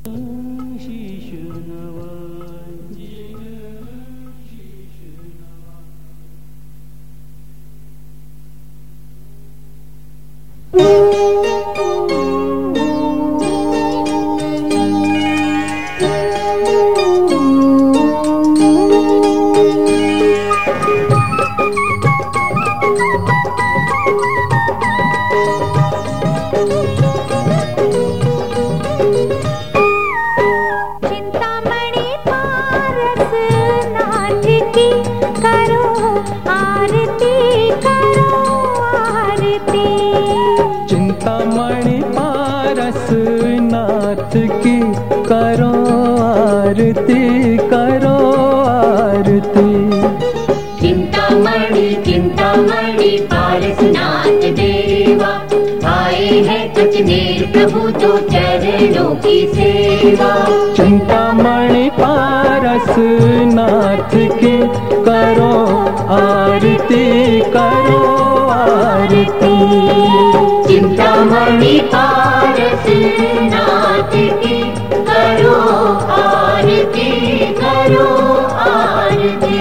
चिंतामणि पारस नाथ की करो आरती, करो आरती। चिंतामणि चिंतामणि पारस नाथ देवा, आए हैं तुझ नेर प्रभु तो चरणों की सेवा। चिंतामणि पारस नाथ की करो आरती, करो आरती। चिंतामणि पारस नाथ की करो आरती, करो आरती।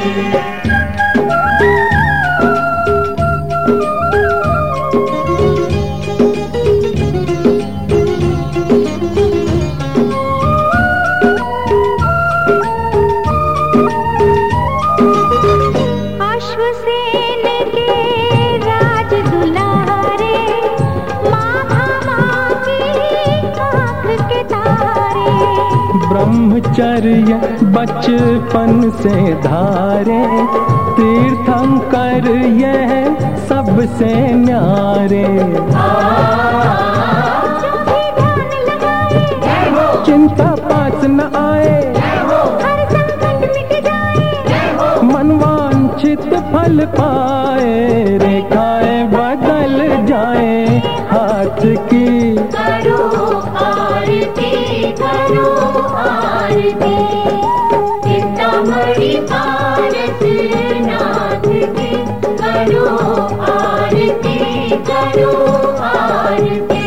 ब्रह्मचर्य बचपन से धारे, तीर्थंकर यह सबसे न्यारे। चिंता पास न आए, मनवांछित फल पाए, रेखाएं बदल जाए हाथ की। करो आरती, करो आरती। चिंतामणि पारस नाथ की करो आरती, करो आरती।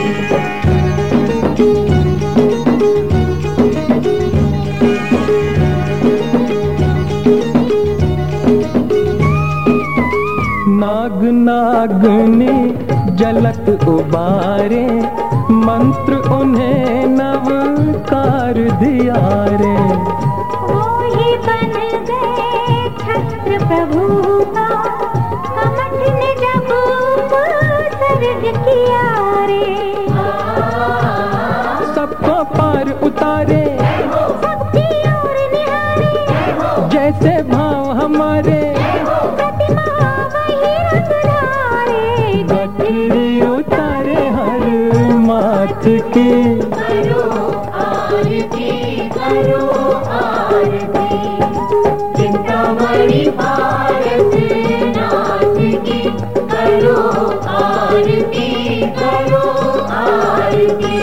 नाग नागनी जलत उबारे, मंत्र उन्हें नवकार दिया रे। वो ही बन गए छत्र प्रभु का, कमठ ने जब सर्ग किया रे। सबको पार उतारे, सबकी ओर निहारे, जैसे भाव हमारे, गठरी उतारे हर माथ की। करो आरती, करो आरती। चिंतामणि पारस नाथ की करो आरती, करो आरती।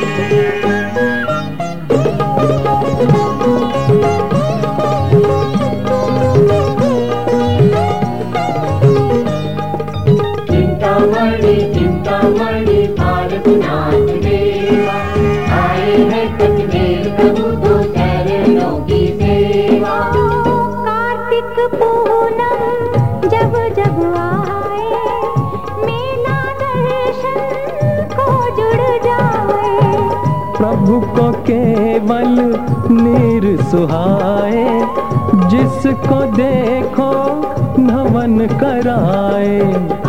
चिंतामणि चिंतामणि पारस नाथ देवा, आए हैं तुझ नेर प्रभु तो चरणों की सेवा। कार्तिक पूनम जब जब आए, मेला दर्शन को जुड़ जाए। प्रभु को केवल नीर सुहाए, जिसको देखो नमन कराए।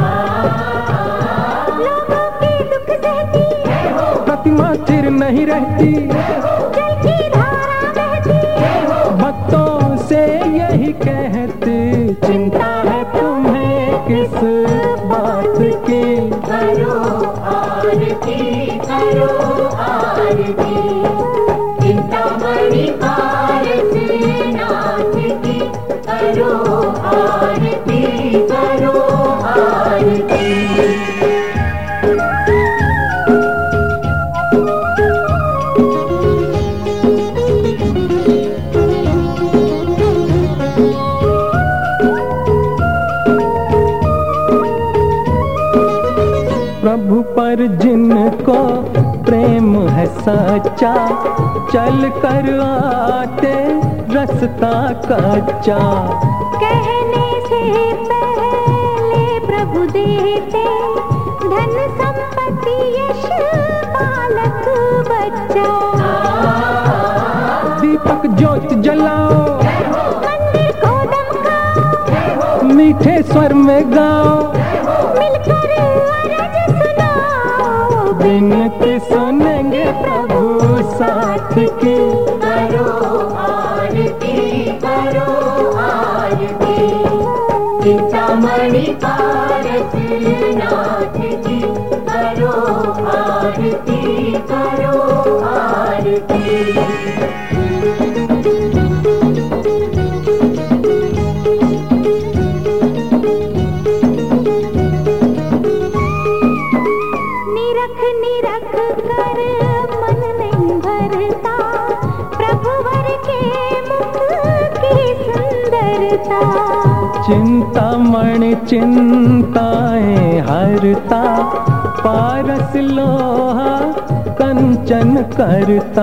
लोगों के दुख सहती, प्रतिमा स्थिर नहीं रहती, जल की धारा बहती। भक्तों से यही कहती, चिंता है तुम्हें किस बात की। करो आरती, करो आरती। चिंतामणि पारस नाथ की करो आरती, करो आरती। प्रभु पर जिनको प्रेम है सच्चा, चल कर आते रास्ता कच्चा। कहने से पहले प्रभु देते धन संपत्ति यश बालक बच्चा। दीपक ज्योत जलाओ, मंदिर को दमकाओ, मीठे स्वर में गाओ, मिलकर अरज सुनाओ। बिनती सुनेंगे प्रभु साथ की। करो आरती, करो आरती, चिंतामणि पारस नाथ की। करो आरती, करो आरती। निरख निरख कर मन नहीं भरता, प्रभु वर के मुख की सुंदरता। चिंतामणि चिंताएं हरता, पारस लोहा कंचन करता।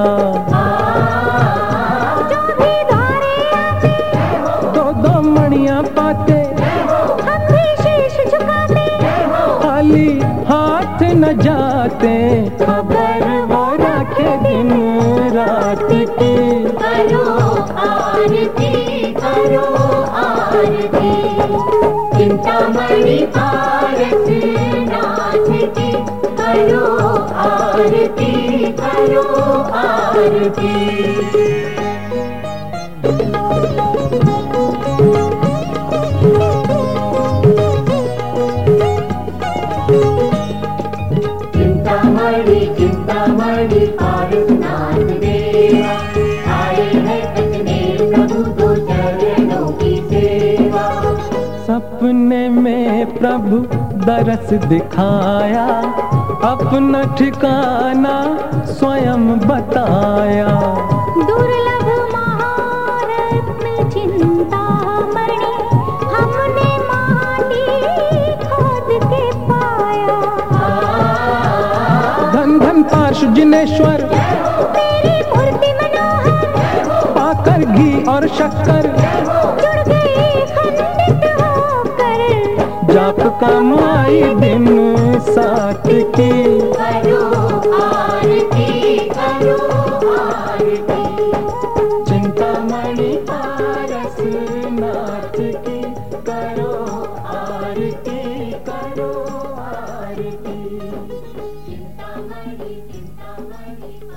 जो भी द्वारे आते दो दो मणियां पाते, हम भी शीश झुकाते। खाली हाथ न जाते, खबर वो रखे दिन रात की। करो आरती, करो आरती, चिंतामणि पारस नाथ की। करो आरती, करो आरती। चिंतामणि चिंतामणि पारस नाथ देवा, आए हैं सचदेव प्रभु तो चरणों की सेवा। सपने में प्रभु दरस दिखाया, अपना ठिकाना स्वयं बताया। दुर्लभ महारत्न चिंतामणि हमने माटी खोद के पाया। धन धन पार्श्व जिनेश्वर, तेरी मूर्ति मनोहर, पाकर घी और शक्कर, जुड़ गई खंडित होकर। जाप काम आई दिन साथ की। करो आरती, करो आरती, चिंतामणि पारस नाथ की। करो आरती, करो आरती। चिंतामणि चिंतामणि